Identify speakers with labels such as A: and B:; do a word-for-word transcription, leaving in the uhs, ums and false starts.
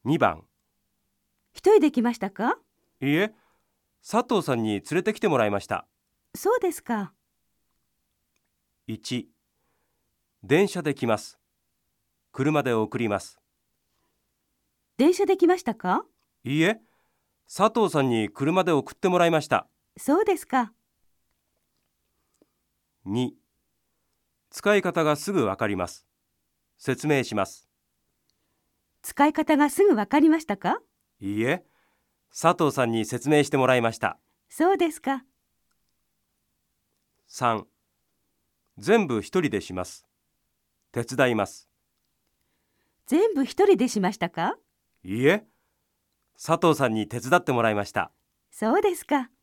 A: にばん。
B: 一人で来ましたか？
A: いいえ、佐藤さんに連れてきてもらいました。
B: そうですか。
A: いち、電車で来ます。車で送ります。
B: 電車で来ましたか？
A: いいえ、佐藤さんに車で送ってもらいました。
B: そうですか。
A: に、使い方がすぐわかります。説明します。
B: 使い方がすぐわかりましたか？
A: いいえ、佐藤さんに説明してもらいました。
B: そうですか。
A: さん、全部一人でします。手伝います。
B: 全部一人でしましたか？
A: いいえ、佐藤さんに手伝ってもらいました。
B: そうですか。